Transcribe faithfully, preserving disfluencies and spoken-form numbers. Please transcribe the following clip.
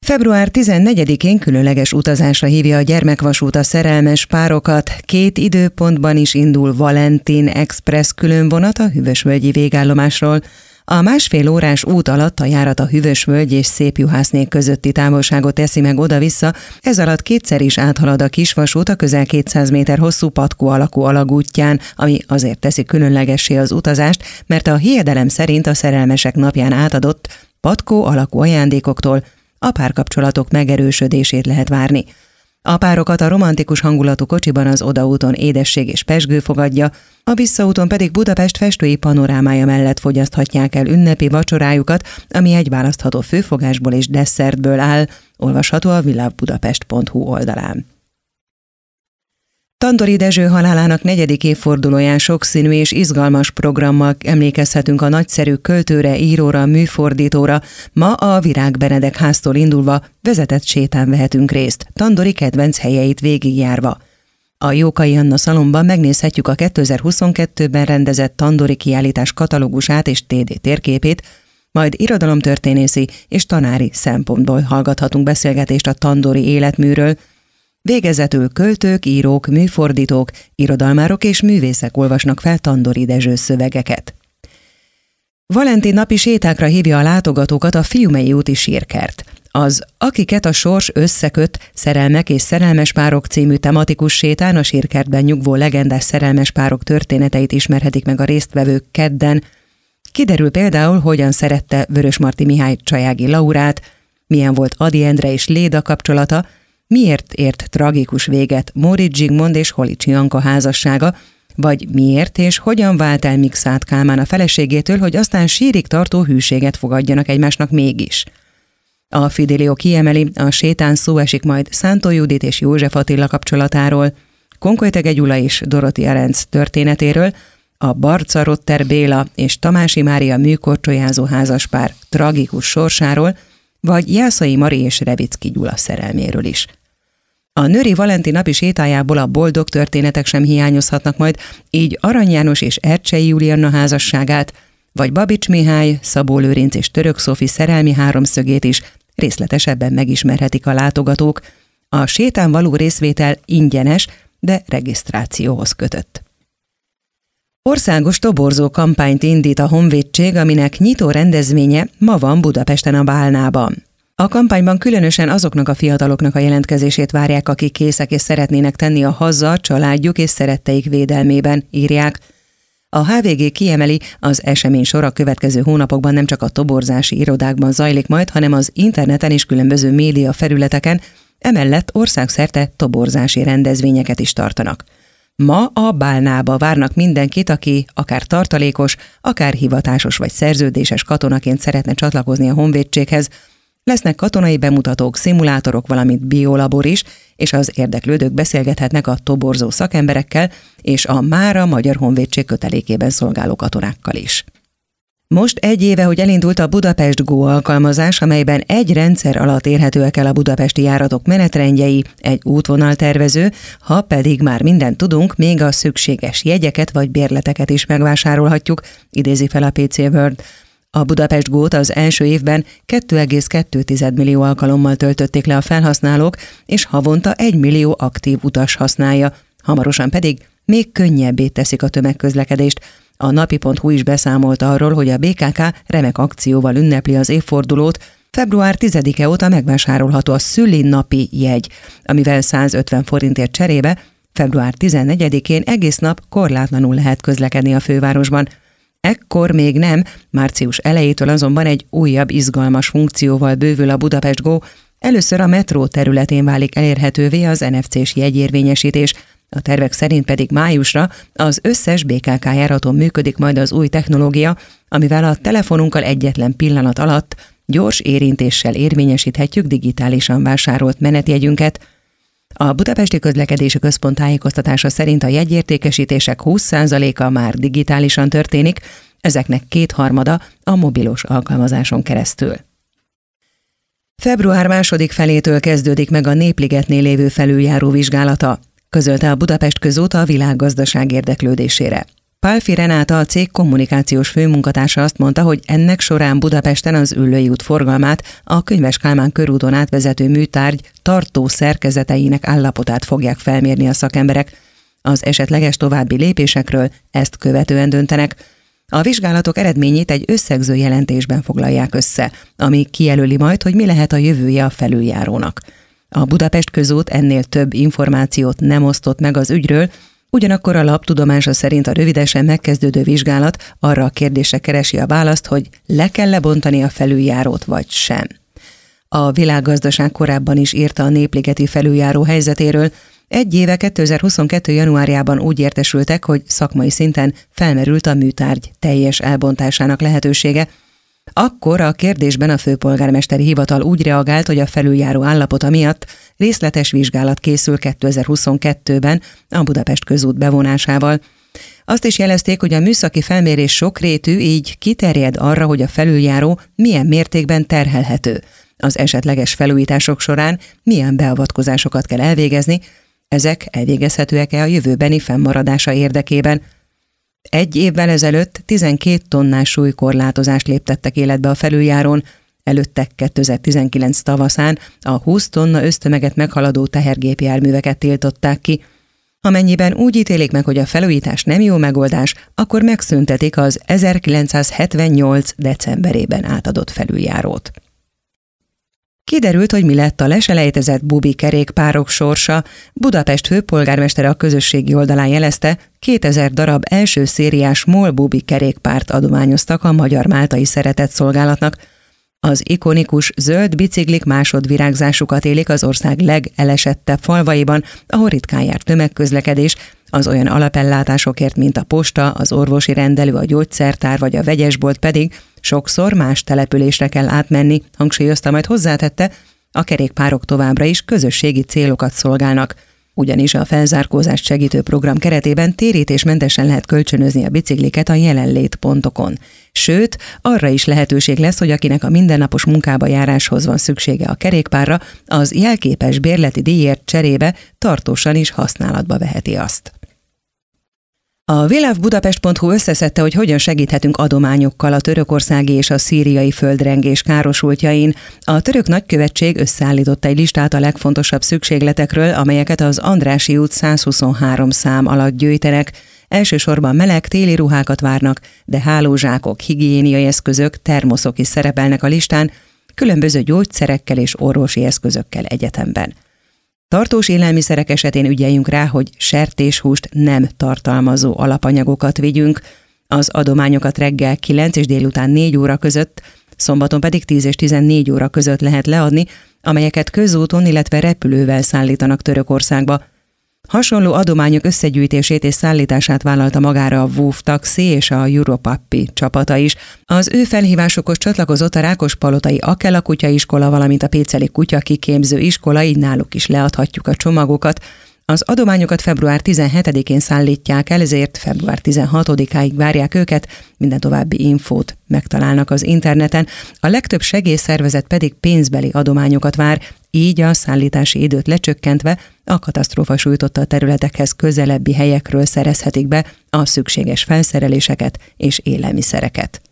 február tizennegyedikén különleges utazásra hívja a Gyermekvasút a szerelmes párokat. Két időpontban is indul Valentin Express különvonat a Hűvösvölgyi végállomásról. A másfél órás út alatt a járat a Hűvösvölgy és Szépjuhászné közötti távolságot teszi meg oda-vissza, ez alatt kétszer is áthalad a kisvasút a közel kétszáz méter hosszú patkó alakú alagútján, ami azért teszi különlegessé az utazást, mert a hiedelem szerint a szerelmesek napján átadott patkó alakú ajándékoktól a párkapcsolatok megerősödését lehet várni. A párokat a romantikus hangulatú kocsiban az odaúton édesség és pezsgő fogadja, a visszaúton pedig Budapest festői panorámája mellett fogyaszthatják el ünnepi vacsorájukat, ami egy választható főfogásból és desszertből áll, olvasható a villavbudapest pont hu oldalán. Tandori Dezső halálának negyedik évfordulóján sokszínű és izgalmas programmal emlékezhetünk a nagyszerű költőre, íróra, műfordítóra. Ma a Virág Benedek háztól indulva vezetett sétán vehetünk részt, Tandori kedvenc helyeit végigjárva. A Jókai Anna szalonban megnézhetjük a kétezer-huszonkettőben rendezett Tandori kiállítás katalógusát és té dé térképét, majd irodalomtörténészi és tanári szempontból hallgathatunk beszélgetést a tandori életműről. Végezetül költők, írók, műfordítók, irodalmárok és művészek olvasnak fel Tandori Dezső szövegeket. Valentin napi sétákra hívja a látogatókat a Fiumei úti sírkert. Az Akiket a sors összeköt, szerelmek és szerelmes párok című tematikus sétán a sírkertben nyugvó legendás szerelmes párok történeteit ismerhetik meg a résztvevők kedden. Kiderül például, hogyan szerette Vörösmarty Mihály Csajági Laurát, milyen volt Ady Endre és Léda kapcsolata, miért ért tragikus véget Móricz Zsigmond és Holicsi Anka házassága, vagy miért és hogyan vált el Mikszáth Kálmán a feleségétől, hogy aztán sírig tartó hűséget fogadjanak egymásnak mégis. A Fidelio kiemeli, a sétán szó esik majd Szántó Judit és József Attila kapcsolatáról, Konkolytege Gyula és Doroti Arenc történetéről, a Barca Rotter Béla és Tamási Mária műkorcsolyázó házaspár tragikus sorsáról, vagy Jászai Mari és Revicki Gyula szerelméről is. A Nőri Valentin napi sétájából a boldog történetek sem hiányozhatnak majd, így Arany János és Ercsei Julianna házasságát, vagy Babics Mihály, Szabó Lőrinc és Török Szófi szerelmi háromszögét is részletesebben megismerhetik a látogatók. A sétán való részvétel ingyenes, de regisztrációhoz kötött. Országos toborzó kampányt indít a Honvédség, aminek nyitó rendezvénye ma van Budapesten a Bálnában. A kampányban különösen azoknak a fiataloknak a jelentkezését várják, akik készek és szeretnének tenni a haza, családjuk és szeretteik védelmében, írják. A há vé gé kiemeli, az esemény sor a következő hónapokban nem csak a toborzási irodákban zajlik majd, hanem az interneten és különböző média felületeken, emellett országszerte toborzási rendezvényeket is tartanak. Ma a Bálnába várnak mindenkit, aki akár tartalékos, akár hivatásos vagy szerződéses katonaként szeretne csatlakozni a honvédséghez. Lesznek katonai bemutatók, szimulátorok, valamint biolabor is, és az érdeklődők beszélgethetnek a toborzó szakemberekkel és a mára Magyar Honvédség kötelékében szolgáló katonákkal is. Most egy éve, hogy elindult a Budapest Go alkalmazás, amelyben egy rendszer alatt érhetőek el a budapesti járatok menetrendjei, egy útvonaltervező, ha pedig már mindent tudunk, még a szükséges jegyeket vagy bérleteket is megvásárolhatjuk, idézi fel a pé cé World. A Budapest Go-t az első évben két egész kettő millió alkalommal töltötték le a felhasználók, és havonta egy millió aktív utas használja, hamarosan pedig még könnyebbé teszik a tömegközlekedést. A napi pont hu is beszámolt arról, hogy a bé ká ká remek akcióval ünnepli az évfordulót. Február tizedike óta megvásárolható a szülinapi jegy, amivel százötven forintért cserébe február tizennegyedikén egész nap korlátlanul lehet közlekedni a fővárosban. Ekkor még nem, március elejétől azonban egy újabb izgalmas funkcióval bővül a Budapest Go. Először a metró területén válik elérhetővé az en ef cés jegyérvényesítés, a tervek szerint pedig májusra az összes bé ká ká járaton működik majd az új technológia, amivel a telefonunkkal egyetlen pillanat alatt gyors érintéssel érvényesíthetjük digitálisan vásárolt menetjegyünket. A Budapesti Közlekedési Központ tájékoztatása szerint a jegyértékesítések húsz százaléka már digitálisan történik, ezeknek kétharmada a mobilos alkalmazáson keresztül. Február második felétől kezdődik meg a Népligetnél lévő felüljáró vizsgálata, közölte a Budapest Közút a világgazdaság érdeklődésére. Pálfi Renáta, a cég kommunikációs főmunkatársa azt mondta, hogy ennek során Budapesten az Üllői út forgalmát a Könyves Kálmán körúton átvezető műtárgy tartó szerkezeteinek állapotát fogják felmérni a szakemberek. Az esetleges további lépésekről ezt követően döntenek. A vizsgálatok eredményét egy összegző jelentésben foglalják össze, ami kijelöli majd, hogy mi lehet a jövője a felüljárónak. A Budapest Közút ennél több információt nem osztott meg az ügyről, ugyanakkor a lap tudomása szerint a rövidesen megkezdődő vizsgálat arra a kérdésre keresi a választ, hogy le kell lebontani a felüljárót vagy sem. A Világgazdaság korábban is írta a népligeti felüljáró helyzetéről. Egy éve kétezer-huszonkettő. januárjában úgy értesültek, hogy szakmai szinten felmerült a műtárgy teljes elbontásának lehetősége. Akkor a kérdésben a főpolgármesteri hivatal úgy reagált, hogy a felüljáró állapota miatt részletes vizsgálat készül kétezer-huszonkettőben a Budapest Közút bevonásával. Azt is jelezték, hogy a műszaki felmérés sokrétű, így kiterjed arra, hogy a felüljáró milyen mértékben terhelhető. Az esetleges felújítások során milyen beavatkozásokat kell elvégezni, ezek elvégezhetőek-e a jövőbeni fennmaradása érdekében. Egy évvel ezelőtt tizenkét tonnás súlykorlátozást léptettek életbe a felüljárón, előtte kétezer-tizenkilenc tavaszán a húsz tonna össztömeget meghaladó tehergépjárműveket tiltották ki. Amennyiben úgy ítélik meg, hogy a felújítás nem jó megoldás, akkor megszüntetik az ezerkilencszázhetvennyolc decemberében átadott felüljárót. Kiderült, hogy mi lett a leselejtezett bubi kerékpárok sorsa. Budapest főpolgármestere a közösségi oldalán jelezte, kétezer darab első szériás MOL bubi kerékpárt adományoztak a Magyar Máltai Szeretett Szolgálatnak. Az ikonikus zöld biciklik másodvirágzásukat élik az ország legelesettebb falvaiban, ahol ritkán jár tömegközlekedés, az olyan alapellátásokért, mint a posta, az orvosi rendelő, a gyógyszertár vagy a vegyesbolt pedig sokszor más településre kell átmenni, hangsúlyozta, majd hozzátette, a kerékpárok továbbra is közösségi célokat szolgálnak. Ugyanis a felzárkózást segítő program keretében térítésmentesen lehet kölcsönözni a bicikliket a jelenlét pontokon. Sőt, arra is lehetőség lesz, hogy akinek a mindennapos munkába járáshoz van szüksége a kerékpárra, az jelképes bérleti díjért cserébe tartósan is használatba veheti azt. A világbudapest pont hu összeszedte, hogy hogyan segíthetünk adományokkal a törökországi és a szíriai földrengés károsultjain. A török nagykövetség összeállította egy listát a legfontosabb szükségletekről, amelyeket az Andrássy út száz huszonhárom szám alatt gyűjtenek. Elsősorban meleg téli ruhákat várnak, de hálózsákok, higiéniai eszközök, termoszok is szerepelnek a listán, különböző gyógyszerekkel és orvosi eszközökkel egyetemben. Tartós élelmiszerek esetén ügyeljünk rá, hogy sertéshúst nem tartalmazó alapanyagokat vigyünk. Az adományokat reggel kilenc és délután négy óra között, szombaton pedig tíz és tizennégy óra között lehet leadni, amelyeket közúton, illetve repülővel szállítanak Törökországba. Hasonló adományok összegyűjtését és szállítását vállalta magára a Woof Taxi és a Europappi csapata is. Az ő felhívásokhoz csatlakozott a Rákospalotai Akela kutyaiskola, valamint a Péceli kutyakiképző iskola, így náluk is leadhatjuk a csomagokat. Az adományokat február tizenhetedikén szállítják el, ezért február tizenhatodikáig várják őket, minden további infót megtalálnak az interneten. A legtöbb segélyszervezet pedig pénzbeli adományokat vár, így a szállítási időt lecsökkentve a katasztrófa sújtotta területekhez közelebbi helyekről szerezhetik be a szükséges felszereléseket és élelmiszereket.